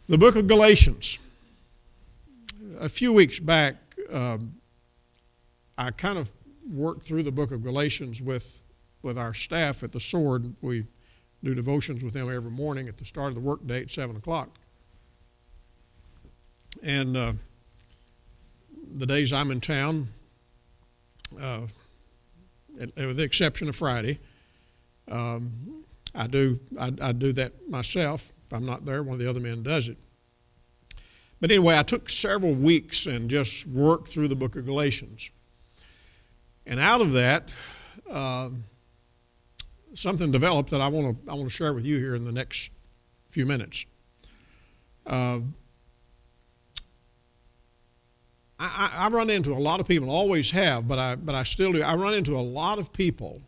The book of Galatians. A few weeks back, I kind of worked through the book of Galatians with our staff at the Sword. We do devotions with them every morning at the start of the workday at 7 o'clock. And the days I'm in town, with the exception of Friday, I do that myself. If I'm not there, one of the other men does it. But anyway, I took several weeks and just worked through the book of Galatians. And out of that, something developed that I want to share with you here in the next few minutes. I run into a lot of people, always have, but I still do. I run into a lot of people.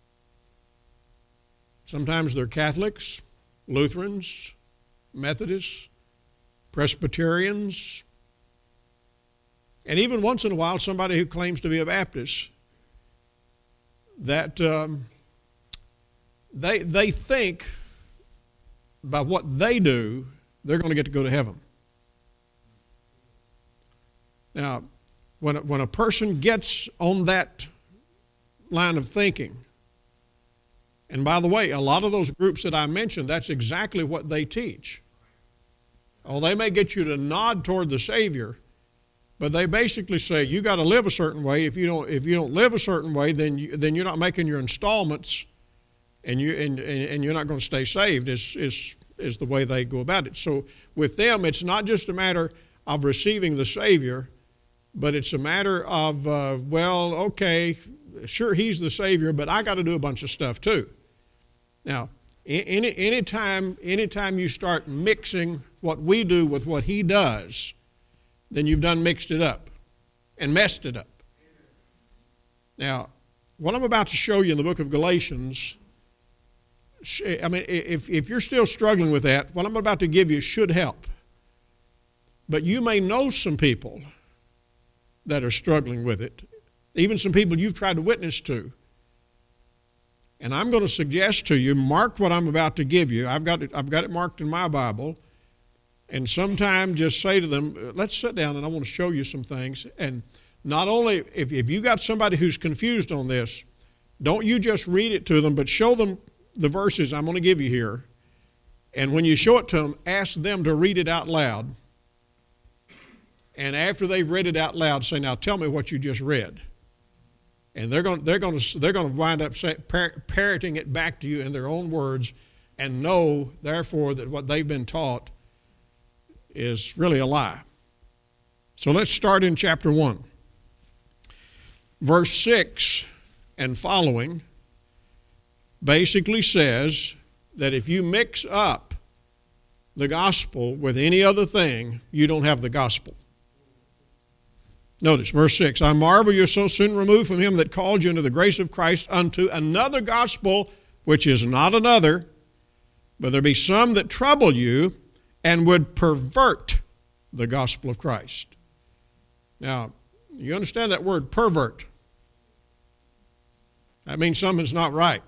Sometimes they're Catholics, Lutherans, Methodists, Presbyterians, and even once in a while somebody who claims to be a Baptist, that they think by what they do, they're going to get to go to heaven. Now, when a person gets on that line of thinking, and by the way, a lot of those groups that I mentioned, that's exactly what they teach. Oh, they may get you to nod toward the Savior, but they basically say you got to live a certain way. If you don't live a certain way, then you're not making your installments, and you're not going to stay saved. Is the way they go about it. So with them, it's not just a matter of receiving the Savior, but it's a matter of well, okay, sure, He's the Savior, but I got to do a bunch of stuff too. Now, anytime you start mixing what we do with what He does, then you've done mixed it up and messed it up. Now, what I'm about to show you in the book of Galatians, I mean, if you're still struggling with that, what I'm about to give you should help. But you may know some people that are struggling with it, even some people you've tried to witness to. And I'm going to suggest to you, mark what I'm about to give you. I've got it marked in my Bible. And sometime just say to them, let's sit down and I want to show you some things. And not only, if you got somebody who's confused on this, don't you just read it to them, but show them the verses I'm going to give you here. And when you show it to them, ask them to read it out loud. And after they've read it out loud, say, now tell me what you just read. And they're going to wind up parroting it back to you in their own words, and know, therefore, that what they've been taught is really a lie. So let's start in chapter 1. Verse 6 and following basically says that if you mix up the gospel with any other thing, you don't have the gospel. Notice, verse 6, I marvel you're so soon removed from Him that called you into the grace of Christ unto another gospel, which is not another, but there be some that trouble you and would pervert the gospel of Christ. Now, you understand that word, pervert? That means something's not right.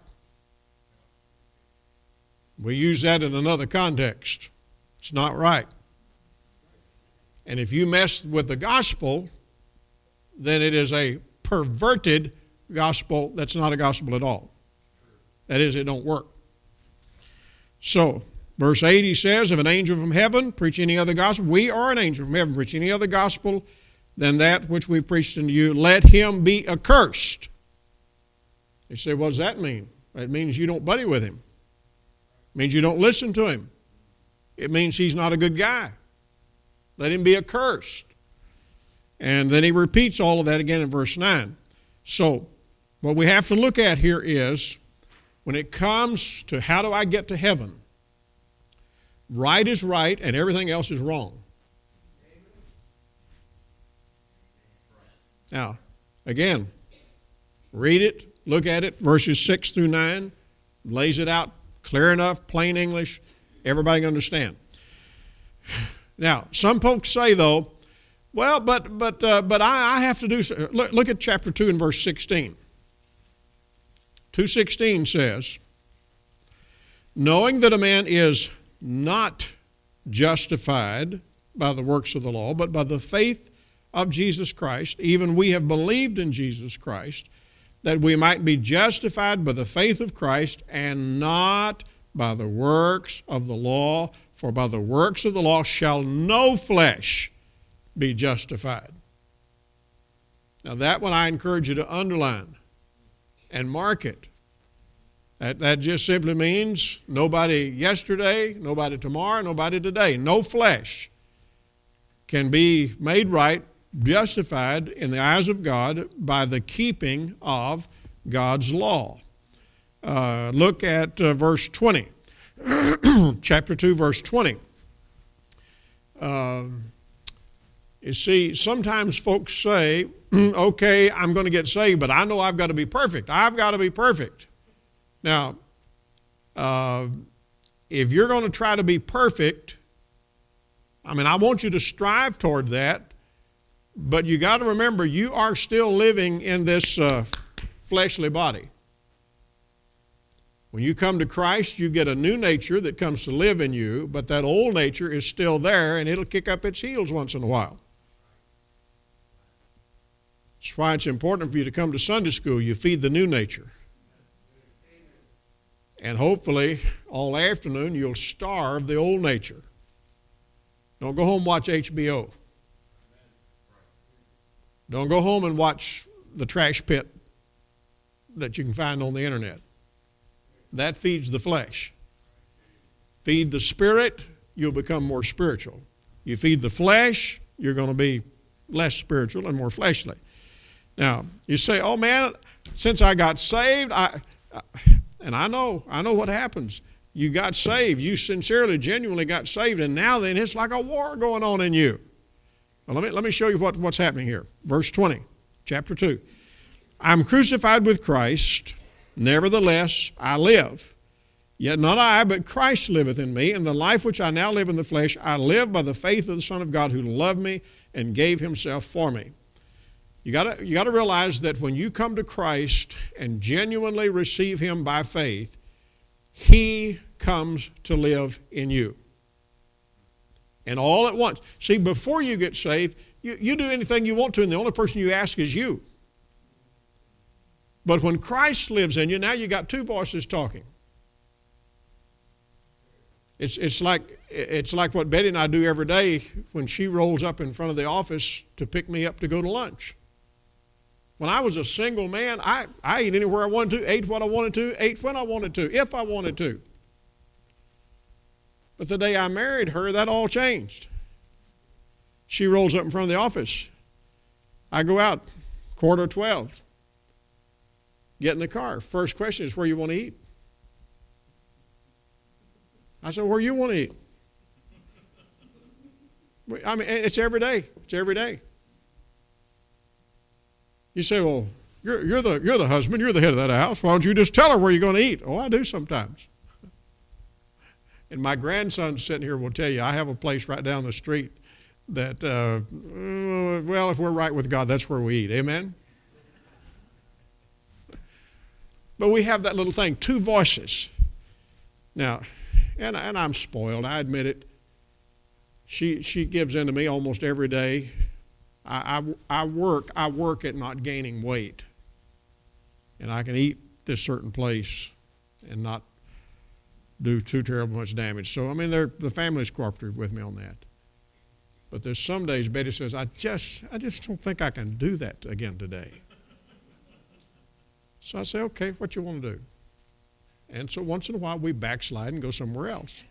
We use that in another context. It's not right. And if you mess with the gospel, then it is a perverted gospel that's not a gospel at all. That is, it don't work. So, verse 8, he says, if an angel from heaven preach any other gospel, we are an angel from heaven, preach any other gospel than that which we've preached unto you, let him be accursed. You say, what does that mean? It means you don't buddy with him. It means you don't listen to him. It means he's not a good guy. Let him be accursed. And then he repeats all of that again in verse 9. So, what we have to look at here is, when it comes to how do I get to heaven, right is right and everything else is wrong. Now, again, read it, look at it, verses 6 through 9, lays it out clear enough, plain English, everybody can understand. Now, some folks say, though, well, but I have to do so. Look at chapter 2 and verse 16. 2:16 says, knowing that a man is not justified by the works of the law, but by the faith of Jesus Christ. Even we have believed in Jesus Christ, that we might be justified by the faith of Christ and not by the works of the law. For by the works of the law shall no flesh be justified. Now that one I encourage you to underline and mark it. That just simply means nobody yesterday, nobody tomorrow, nobody today. No flesh can be made right, justified in the eyes of God by the keeping of God's law. Look at verse 20. Chapter 2, verse 20. You see, sometimes folks say, okay, I'm going to get saved, but I know I've got to be perfect. I've got to be perfect. Now, if you're going to try to be perfect, I want you to strive toward that, but you got to remember you are still living in this fleshly body. When you come to Christ, you get a new nature that comes to live in you, but that old nature is still there, and it'll kick up its heels once in a while. That's why it's important for you to come to Sunday school. You feed the new nature. And hopefully, all afternoon, you'll starve the old nature. Don't go home and watch HBO. Don't go home and watch the trash pit that you can find on the internet. That feeds the flesh. Feed the spirit, you'll become more spiritual. You feed the flesh, you're going to be less spiritual and more fleshly. Now, you say, oh man, since I got saved, and I know what happens. You got saved. You sincerely, genuinely got saved, and now then it's like a war going on in you. Well, let me show you what's happening here. Verse 20, chapter 2. I'm crucified with Christ, nevertheless I live. Yet not I, but Christ liveth in me, and the life which I now live in the flesh, I live by the faith of the Son of God who loved me and gave himself for me. You got to realize that when you come to Christ and genuinely receive him by faith, he comes to live in you. And all at once. See, before you get saved, you do anything you want to, and the only person you ask is you. But when Christ lives in you, now you got two voices talking. It's like what Betty and I do every day when she rolls up in front of the office to pick me up to go to lunch. When I was a single man, I ate anywhere I wanted to, ate what I wanted to, ate when I wanted to, if I wanted to. But the day I married her, that all changed. She rolls up in front of the office. I go out, 11:45, get in the car. First question is, where you want to eat? I said, where you want to eat? It's every day. It's every day. You say, well, you're the husband, you're the head of that house. Why don't you just tell her where you're going to eat? Oh, I do sometimes. And my grandson sitting here will tell you, I have a place right down the street that, well, if we're right with God, that's where we eat. Amen? But we have that little thing, two voices. Now, and I'm spoiled, I admit it. She gives in to me almost every day. I work at not gaining weight. And I can eat this certain place and not do too terrible much damage. So, the family's cooperative with me on that. But there's some days Betty says, I just don't think I can do that again today. So I say, okay, what you want to do? And so once in a while we backslide and go somewhere else.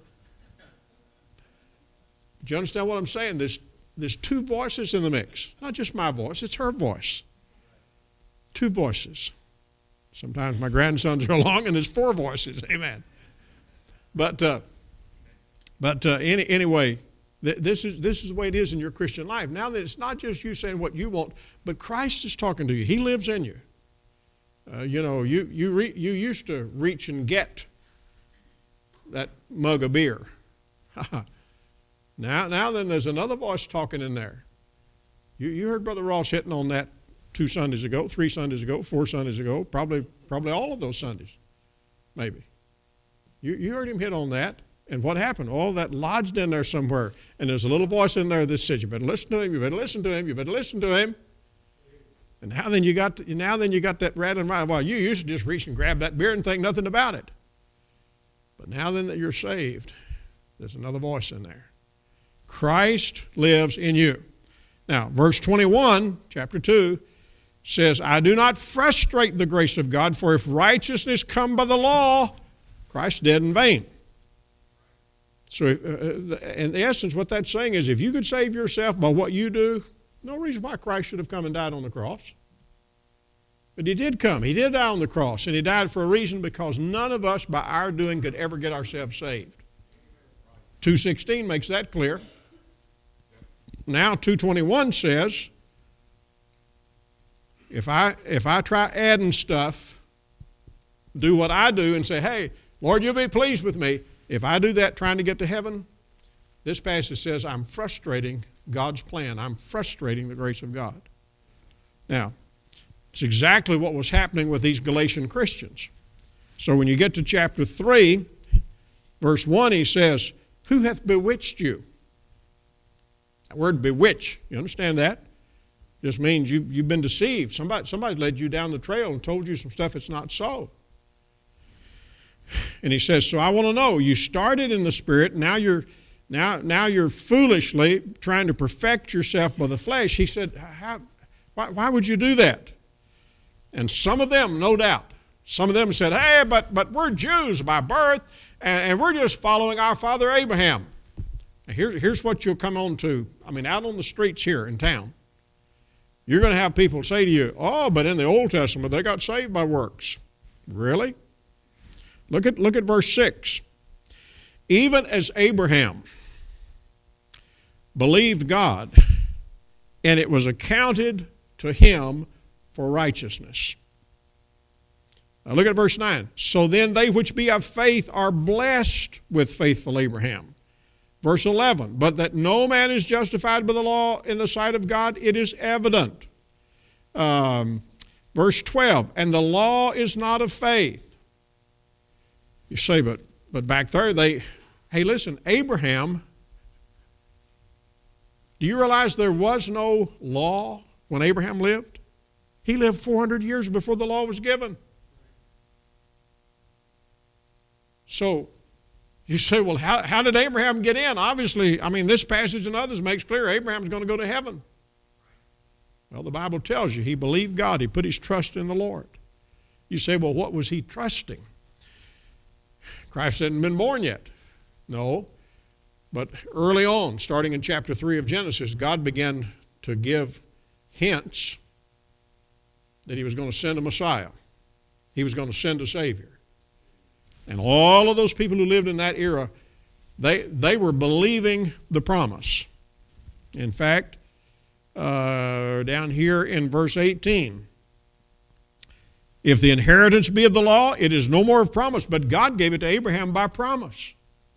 Do you understand what I'm saying? There's two voices in the mix. Not just my voice, it's her voice. Two voices. Sometimes my grandsons are along and there's four voices. Amen. But anyway, this is the way it is in your Christian life. Now that it's not just you saying what you want, but Christ is talking to you. He lives in you. You used to reach and get that mug of beer. Now then there's another voice talking in there. You heard Brother Ross hitting on that 2 Sundays ago, 3 Sundays ago, 4 Sundays ago, probably all of those Sundays, maybe. You heard him hit on that. And what happened? Oh, that lodged in there somewhere. And there's a little voice in there that says, you better listen to him, you better listen to him, you better listen to him. And now then you got that rattling mind. Well, you used to just reach and grab that beer and think nothing about it. But now then that you're saved, there's another voice in there. Christ lives in you. Now, verse 21, chapter 2, says, I do not frustrate the grace of God, for if righteousness come by the law, Christ dead in vain. So, in essence, what that's saying is if you could save yourself by what you do, no reason why Christ should have come and died on the cross. But he did come. He did die on the cross, and he died for a reason, because none of us by our doing could ever get ourselves saved. 2:16 makes that clear. Now 2:21 says, if I try adding stuff, do what I do and say, hey, Lord, you'll be pleased with me. If I do that trying to get to heaven, this passage says I'm frustrating God's plan. I'm frustrating the grace of God. Now, it's exactly what was happening with these Galatian Christians. So when you get to chapter 3, verse 1, he says, who hath bewitched you? That word bewitch, you understand that? Just means you've been deceived. Somebody led you down the trail and told you some stuff that's not so. And he says, so I want to know, you started in the Spirit, now you're foolishly trying to perfect yourself by the flesh. He said, why would you do that? And some of them, no doubt, some of them said, hey, but we're Jews by birth, and we're just following our father Abraham. Now here's what you'll come on to. I mean, out on the streets here in town, you're going to have people say to you, oh, but in the Old Testament, they got saved by works. Really? Look at verse 6. Even as Abraham believed God, and it was accounted to him for righteousness. Now look at verse 9. So then they which be of faith are blessed with faithful Abraham. Verse 11. But that no man is justified by the law in the sight of God, it is evident. Verse 12. And the law is not of faith. You say, but back there hey, listen, Abraham, do you realize there was no law when Abraham lived? He lived 400 years before the law was given. So you say, well, how did Abraham get in? Obviously, I mean, this passage and others makes clear Abraham's going to go to heaven. Well, the Bible tells you he believed God. He put his trust in the Lord. You say, well, what was he trusting? Christ hadn't been born yet. No. But early on, starting in chapter 3 of Genesis, God began to give hints that he was going to send a Messiah. He was going to send a Savior. And all of those people who lived in that era, they were believing the promise. In fact, down here in verse 18, if the inheritance be of the law, it is no more of promise, but God gave it to Abraham by promise.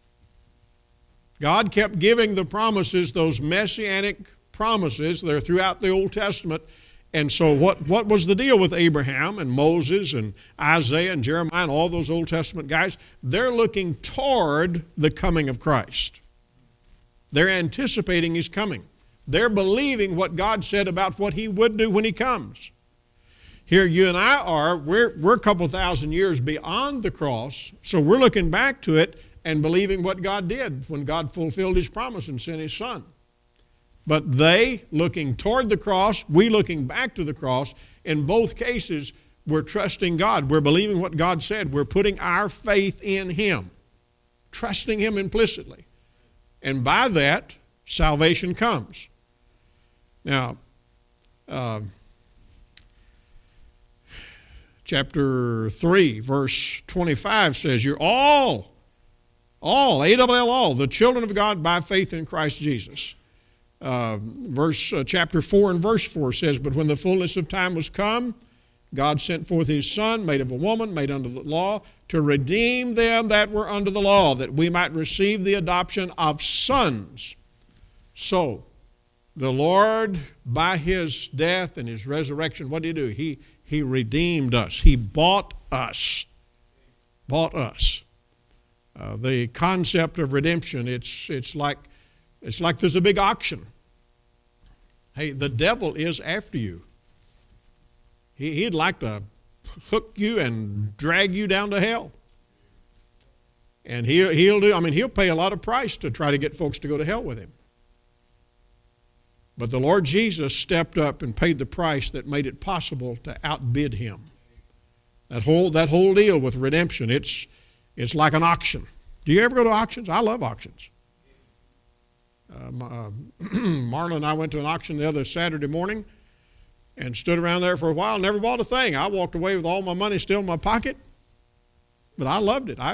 God kept giving the promises, those messianic promises. They're throughout the Old Testament. And so what was the deal with Abraham and Moses and Isaiah and Jeremiah and all those Old Testament guys? They're looking toward the coming of Christ. They're anticipating his coming. They're believing what God said about what he would do when he comes. Here you and I are, we're a couple thousand years beyond the cross, so we're looking back to it and believing what God did when God fulfilled his promise and sent his Son. But they looking toward the cross, we looking back to the cross, in both cases, we're trusting God. We're believing what God said. We're putting our faith in him, trusting him implicitly. And by that, salvation comes. Now, chapter 3, verse 25 says, you're all, A-double-L, all, the children of God by faith in Christ Jesus. Chapter 4 and verse 4 says, but when the fullness of time was come, God sent forth his Son, made of a woman, made under the law, to redeem them that were under the law, that we might receive the adoption of sons. So, the Lord, by his death and his resurrection, what did he do? He redeemed us. He bought us. Bought us. The concept of redemption, it's like there's a big auction. Hey, the devil is after you. He'd like to hook you and drag you down to hell. And he'll pay a lot of price to try to get folks to go to hell with him. But the Lord Jesus stepped up and paid the price that made it possible to outbid him. That whole deal with redemption, it's like an auction. Do you ever go to auctions? I love auctions. Marla and I went to an auction the other Saturday morning and stood around there for a while, never bought a thing. I walked away with all my money still in my pocket, but I loved it.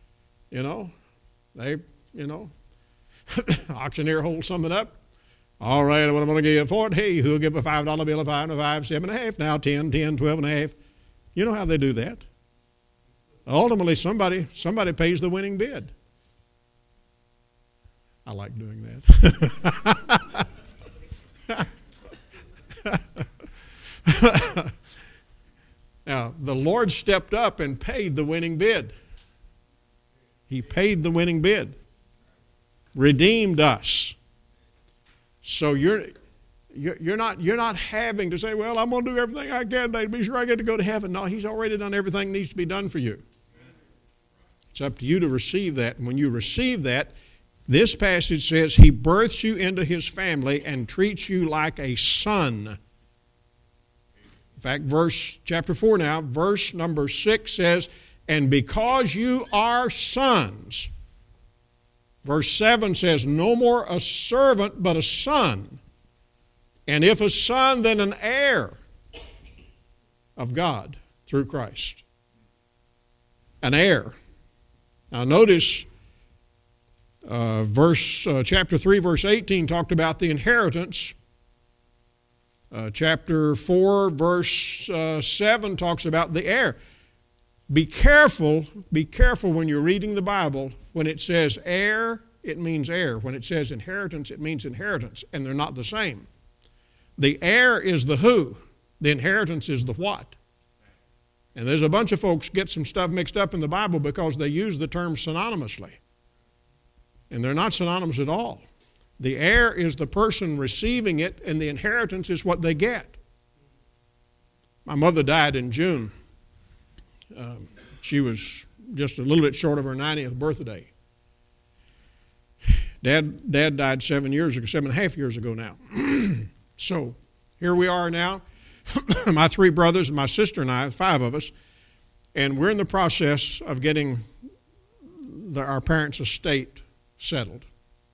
Auctioneer holds something up. All right, what I'm going to give you for it? Hey, who'll give a $5 bill, a 5 and a 5, 7.5, now 10, 12.5. You know how they do that. Ultimately, somebody pays the winning bid. I like doing that. Now, the Lord stepped up and paid the winning bid. He paid the winning bid. Redeemed us. So you're not having to say, well, I'm going to do everything I can today to be sure I get to go to heaven. No, He's already done everything that needs to be done for you. It's up to you to receive that. And when you receive that, this passage says He births you into His family and treats you like a son. In fact, chapter 4 now, verse number 6 says, and because you are sons. Verse 7 says, no more a servant, but a son. And if a son, then an heir of God through Christ. An heir. Now notice, chapter 3, verse 18 talked about the inheritance. Chapter 4, verse 7 talks about the heir. Be careful when you're reading the Bible. When it says heir, it means heir. When it says inheritance, it means inheritance, and they're not the same. The heir is the who. The inheritance is the what. And there's a bunch of folks get some stuff mixed up in the Bible because they use the term synonymously. And they're not synonymous at all. The heir is the person receiving it, and the inheritance is what they get. My mother died in June. She was just a little bit short of her 90th birthday. Dad died 7.5 years ago now. So here we are now, my 3 brothers, my sister and I, 5 of us, and we're in the process of getting our parents' estate settled.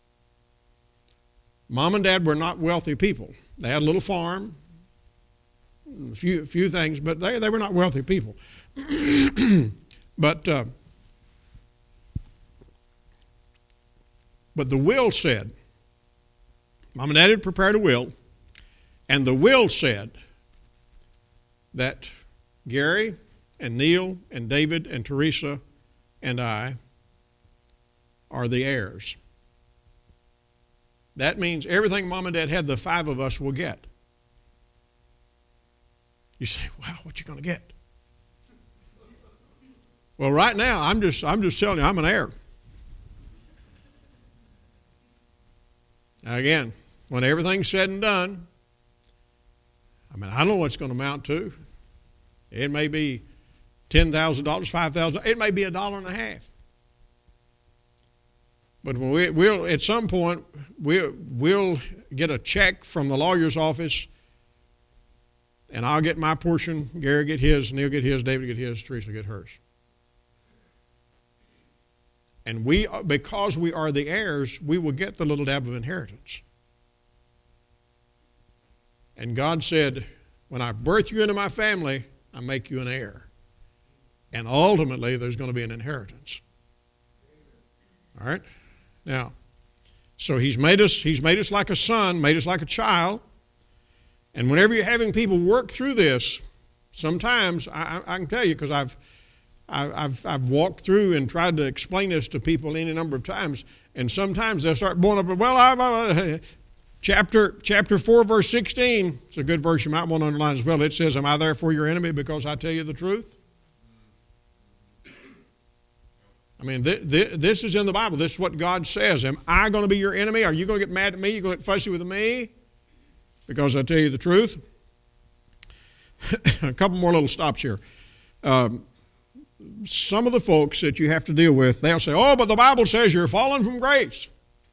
Mom and Dad were not wealthy people. They had a little farm, a few things, but they were not wealthy people. But the will said, Mom and Dad had prepared a will, and the will said that Gary and Neil and David and Teresa and I are the heirs. That means everything Mom and Dad had, the 5 of us will get. You say, wow, what you going to get? Well, right now, I'm just telling you, I'm an heir. Now again, when everything's said and done, I don't know what it's going to amount to. It may be $10,000, $5,000. It may be $1.50. But we'll at some point we'll get a check from the lawyer's office, and I'll get my portion. Gary get his, Neil get his, David get his, Teresa get hers. And because we are the heirs, we will get the little dab of inheritance. And God said, when I birth you into my family, I make you an heir. And ultimately, there's going to be an inheritance. All right? Now, so He's made us like a son, made us like a child. And whenever you're having people work through this, sometimes, I can tell you, because I've walked through and tried to explain this to people any number of times, and sometimes they'll start blowing up, well, chapter 4, verse 16, it's a good verse you might want to underline as well. It says, am I therefore your enemy because I tell you the truth? I mean, this is in the Bible. This is what God says. Am I going to be your enemy? Are you going to get mad at me? Are you going to get fussy with me? Because I tell you the truth. A couple more little stops here. Some of the folks that you have to deal with, they'll say, oh, but the Bible says you're fallen from grace.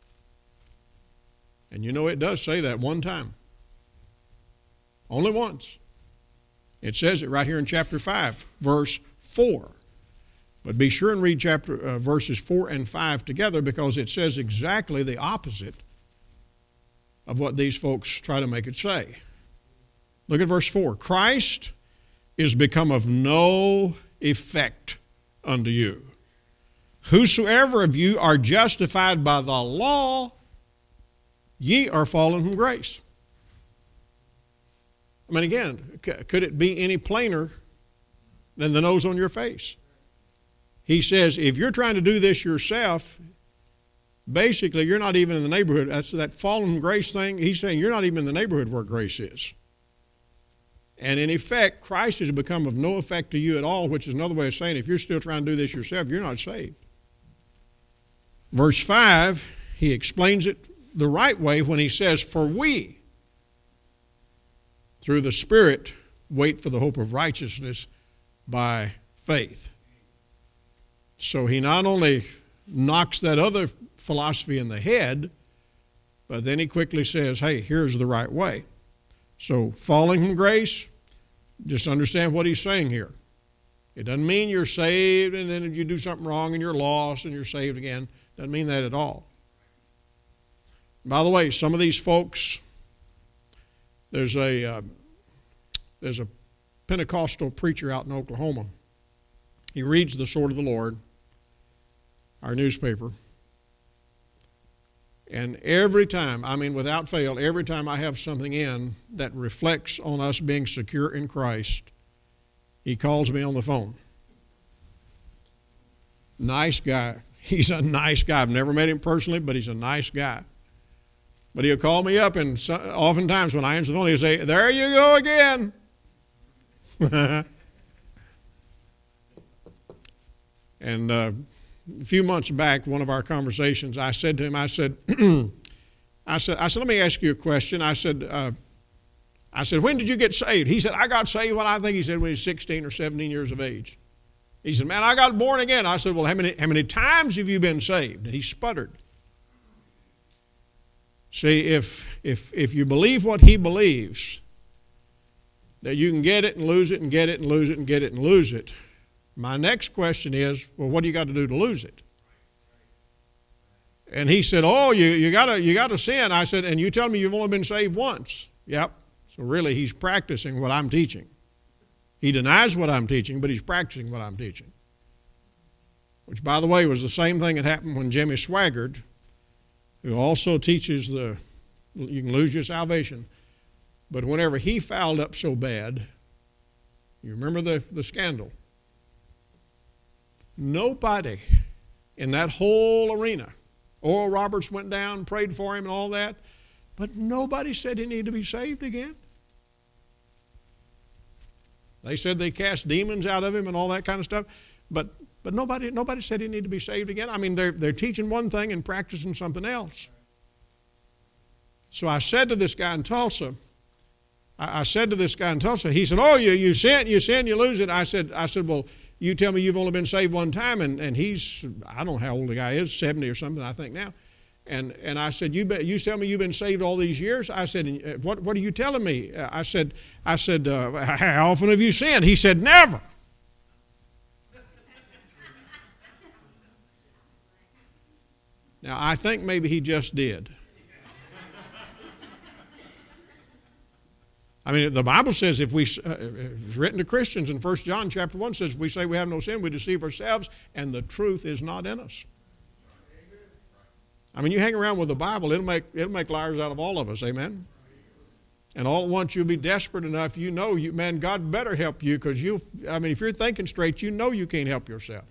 And you know it does say that one time. Only once. It says it right here in chapter 5, verse 4. But be sure and read verses 4 and 5 together, because it says exactly the opposite of what these folks try to make it say. Look at verse 4. Christ is become of no effect unto you. Whosoever of you are justified by the law, ye are fallen from grace. I mean, again, could it be any plainer than the nose on your face? He says, if you're trying to do this yourself, basically you're not even in the neighborhood. That's that fallen from grace thing. He's saying you're not even in the neighborhood where grace is. And in effect, Christ has become of no effect to you at all, which is another way of saying if you're still trying to do this yourself, you're not saved. Verse 5, he explains it the right way when he says, for we, through the Spirit, wait for the hope of righteousness by faith. So he not only knocks that other philosophy in the head, but then he quickly says, hey, here's the right way. So falling from grace, just understand what he's saying here. It doesn't mean you're saved and then if you do something wrong and you're lost and you're saved again. Doesn't mean that at all. By the way, some of these folks, there's a Pentecostal preacher out in Oklahoma. He reads the Sword of the Lord, our newspaper. And every time, I mean without fail, every time I have something in that reflects on us being secure in Christ, he calls me on the phone. Nice guy. He's a nice guy. I've never met him personally, but he's a nice guy. But he'll call me up, and oftentimes when I answer the phone, he'll say, there you go again. And a few months back, one of our conversations, I said to him, I said, let me ask you a question. I said, when did you get saved? He said, I got saved when he was 16 or 17 years of age. He said, man, I got born again. I said, well, how many times have you been saved? And he sputtered. See, if you believe what he believes, that you can get it and lose it and get it and lose it and get it and lose it, my next question is, well, what do you got to do to lose it? And he said, oh, you got to sin. I said, and you tell me you've only been saved once. Yep. So really, he's practicing what I'm teaching. He denies what I'm teaching, but he's practicing what I'm teaching. Which, by the way, was the same thing that happened when Jimmy Swaggart, who also teaches you can lose your salvation, but whenever he fouled up so bad, you remember the scandal? Nobody in that whole arena, Oral Roberts went down, prayed for him and all that, but nobody said he needed to be saved again. They said they cast demons out of him and all that kind of stuff, but nobody said he needed to be saved again. I mean, they're teaching one thing and practicing something else. So I said to this guy in Tulsa, he said, oh, you sin, you lose it. I said, well, you tell me you've only been saved one time, and he's, I don't know how old the guy is, 70 or something, I think now. And I said, you tell me you've been saved all these years? I said, what are you telling me? I said, how often have you sinned? He said, never. Now, I think maybe he just did. I mean, the Bible says it's written to Christians in 1 John chapter 1 says, if we say we have no sin, we deceive ourselves, and the truth is not in us. I mean, you hang around with the Bible, it'll make liars out of all of us, amen? And all at once you'll be desperate enough, man, God better help you, because if you're thinking straight, you know you can't help yourself.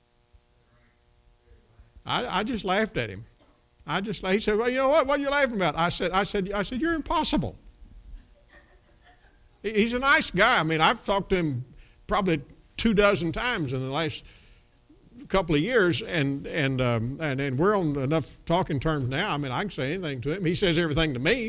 I just laughed at him. He said, well, you know what are you laughing about? I said, you're impossible. He's a nice guy. I mean, I've talked to him probably 24 times in the last couple of years, and we're on enough talking terms now. I mean, I can say anything to him. He says everything to me.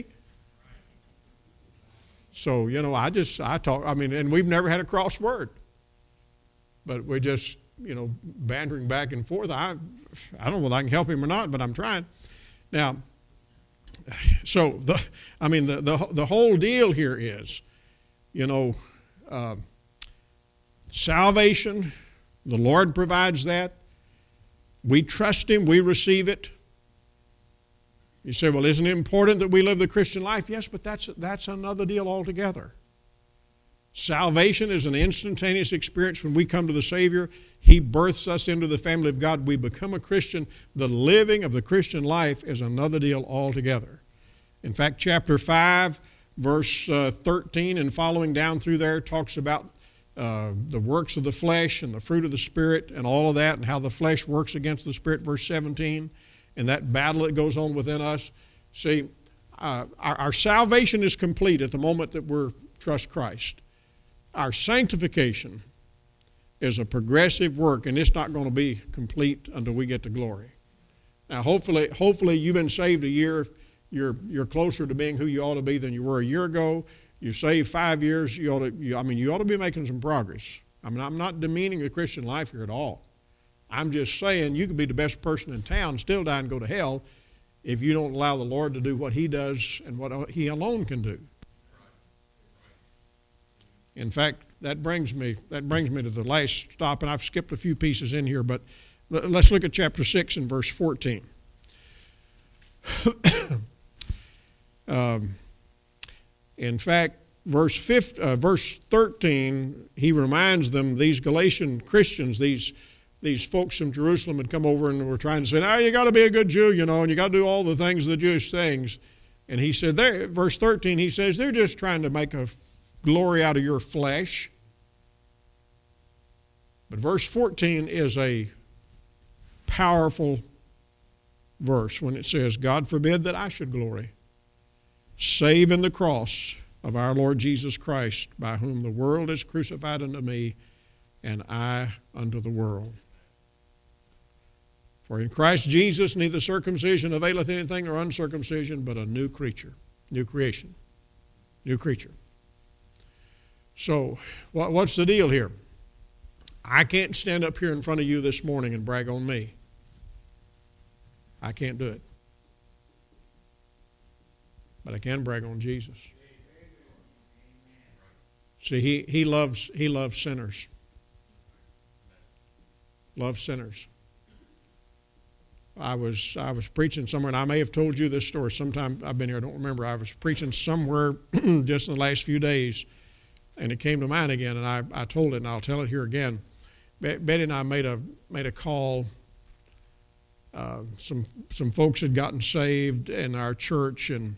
So, I talk, and we've never had a cross word. But we're just, bantering back and forth. I don't know whether I can help him or not, but I'm trying. Now, so the whole deal here is, salvation, the Lord provides that. We trust Him, we receive it. You say, well, isn't it important that we live the Christian life? Yes, but that's another deal altogether. Salvation is an instantaneous experience when we come to the Savior. He births us into the family of God. We become a Christian. The living of the Christian life is another deal altogether. In fact, chapter 5, verse 13 and following down through there talks about the works of the flesh and the fruit of the Spirit and all of that, and how the flesh works against the Spirit, verse 17, and that battle that goes on within us. See, our salvation is complete at the moment that we trust Christ. Our sanctification is a progressive work, and it's not going to be complete until we get to glory. Now, hopefully you've been saved a year. You're closer to being who you ought to be than you were a year ago. You saved 5 years. You ought to be making some progress. I'm not demeaning the Christian life here at all. I'm just saying you could be the best person in town, still die and go to hell, if you don't allow the Lord to do what He does and what He alone can do. In fact, that brings me to the last stop, and I've skipped a few pieces in here, but let's look at chapter 6 and verse 14. In fact, verse 13, he reminds them, these Galatian Christians, these folks from Jerusalem had come over and were trying to say, you got to be a good Jew, and you got to do all the things, the Jewish things. And he said, there, verse 13, he says, they're just trying to make a glory out of your flesh. But verse 14 is a powerful verse when it says, God forbid that I should glory, save in the cross of our Lord Jesus Christ, by whom the world is crucified unto me, and I unto the world. For in Christ Jesus neither circumcision availeth anything nor uncircumcision, but a new creature, new creation, new creature. So, what's the deal here? I can't stand up here in front of you this morning and brag on me. I can't do it. But I can brag on Jesus. See, he loves sinners. Loves sinners. I was preaching somewhere, and I may have told you this story sometime. I've been here, I don't remember. I was preaching somewhere just in the last few days, and it came to mind again, and I told it, and I'll tell it here again. Betty and I made a call. Some folks had gotten saved in our church, and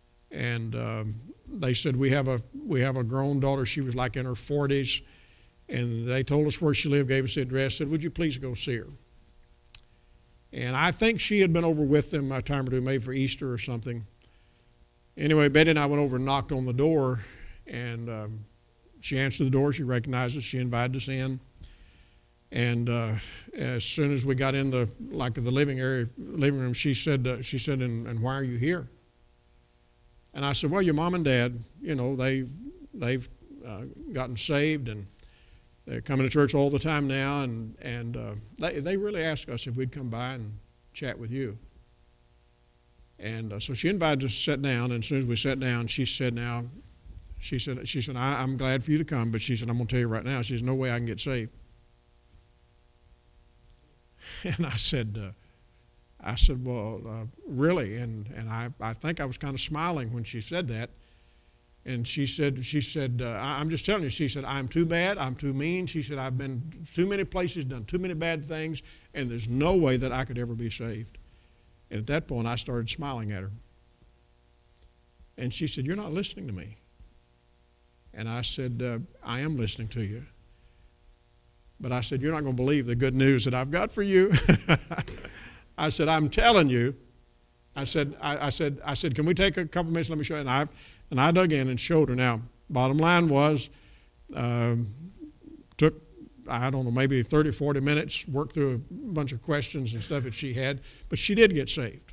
they said we have a grown daughter. She was like in her 40s, and they told us where she lived, gave us the address, said, would you please go see her? And I think she had been over with them a time or two, maybe for Easter or something. Anyway, Betty and I went over and knocked on the door, and she answered the door. She recognized us. She invited us in. And as soon as we got in the living room, she said, and why are you here? And I said, well, your mom and dad, they've gotten saved, and they're coming to church all the time now, and they really asked us if we'd come by and chat with you. And so she invited us to sit down, and as soon as we sat down, she said, I'm glad for you to come, but she said, I'm going to tell you right now, she said, no way I can get saved. And I said, well, really? And I think I was kind of smiling when she said that. And she said, I'm just telling you, she said, I'm too bad, I'm too mean. She said, I've been too many places, done too many bad things, and there's no way that I could ever be saved. And at that point, I started smiling at her. And she said, you're not listening to me. And I said, I am listening to you. But I said, you're not going to believe the good news that I've got for you. I said, I'm telling you. I said, can we take a couple minutes? Let me show you. And I dug in and showed her. Now, bottom line was, took I don't know, maybe 30, 40 minutes, worked through a bunch of questions and stuff that she had, but she did get saved.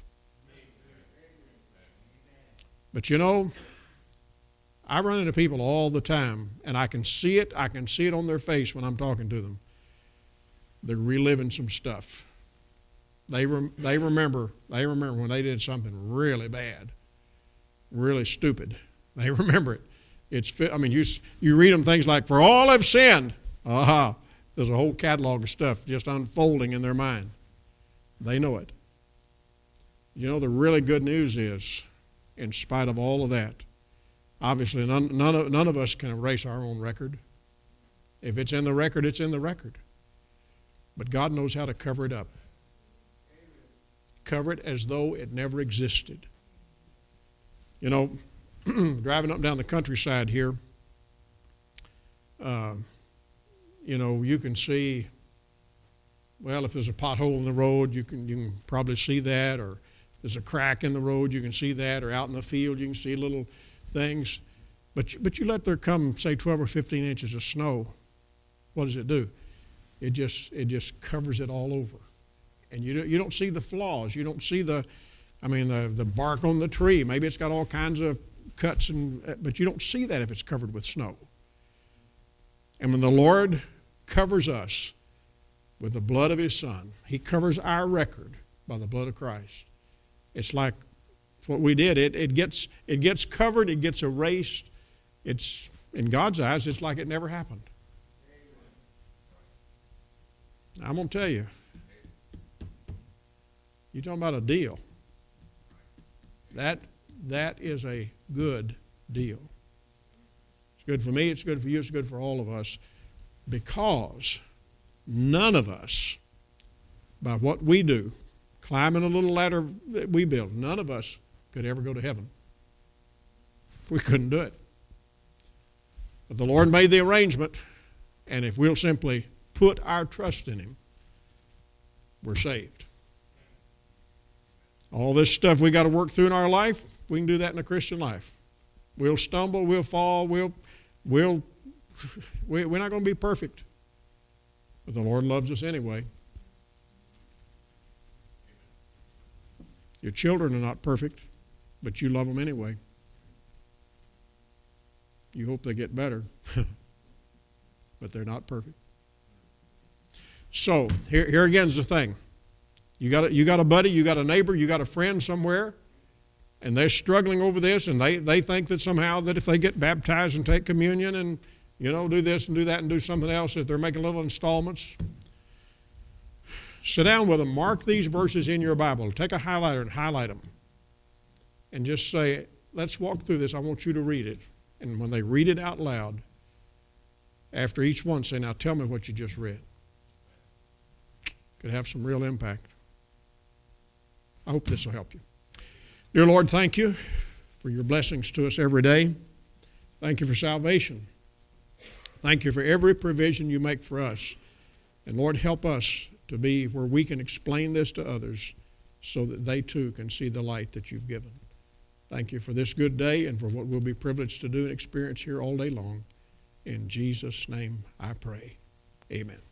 But you know, I run into people all the time, and I can see it on their face when I'm talking to them. They're reliving some stuff. They remember when they did something really bad, really stupid. They remember it. You read them things like, "For all have sinned." There's a whole catalog of stuff just unfolding in their mind. They know it. You know, the really good news is, in spite of all of that, obviously none of us can erase our own record. If it's in the record, it's in the record. But God knows how to cover it up. Cover it as though it never existed. You know, driving up and down the countryside here, you know, you can see, well, if there's a pothole in the road, you can probably see that, or if there's a crack in the road, you can see that, or out in the field, you can see little things. But you let there come, say, 12 or 15 inches of snow, what does it do? It just covers it all over. And you don't see the flaws. You don't see the bark on the tree. Maybe it's got all kinds of cuts, but you don't see that if it's covered with snow. And when the Lord covers us with the blood of His Son, He covers our record by the blood of Christ. It's like what we did. It gets covered. It gets erased. It's, in God's eyes, it's like it never happened. I'm going to tell you, you're talking about a deal. That is a good deal. It's good for me, it's good for you, it's good for all of us, because none of us, by what we do, climbing a little ladder that we build, none of us could ever go to heaven. We couldn't do it. But the Lord made the arrangement, and if we'll simply put our trust in Him, we're saved. All this stuff we got to work through in our life, we can do that in a Christian life. We'll stumble, we'll fall, we're not going to be perfect. But the Lord loves us anyway. Your children are not perfect, but you love them anyway. You hope they get better, but they're not perfect. So, here again is the thing. You got a buddy, you got a neighbor, you got a friend somewhere, and they're struggling over this, and they think that somehow that if they get baptized and take communion and, you know, do this and do that and do something else, that they're making little installments. Sit down with them. Mark these verses in your Bible. Take a highlighter and highlight them. And just say, let's walk through this. I want you to read it. And when they read it out loud, after each one, say, now tell me what you just read. Could have some real impact. I hope this will help you. Dear Lord, thank you for your blessings to us every day. Thank you for salvation. Thank you for every provision you make for us. And Lord, help us to be where we can explain this to others so that they too can see the light that you've given. Thank you for this good day and for what we'll be privileged to do and experience here all day long. In Jesus' name I pray. Amen.